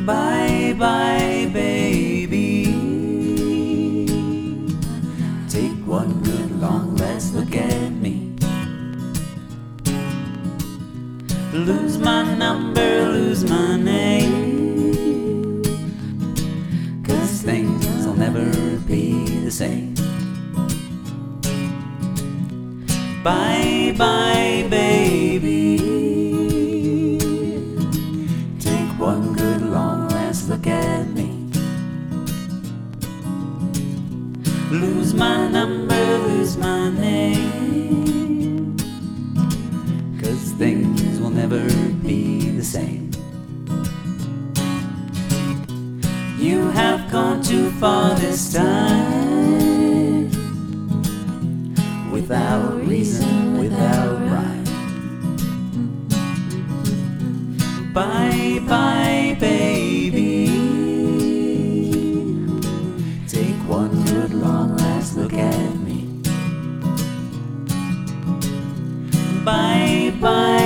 Bye bye, baby. Take one good long last look at me. Lose my number, lose my name, 'cause things will never be the same. Bye bye, baby. Take one good long last look at me. Lose my number, lose my name, 'cause things will never be the same. You have gone too far this time, without reason, without rhyme. Bye bye, baby. Take one good long last look at me. Bye bye.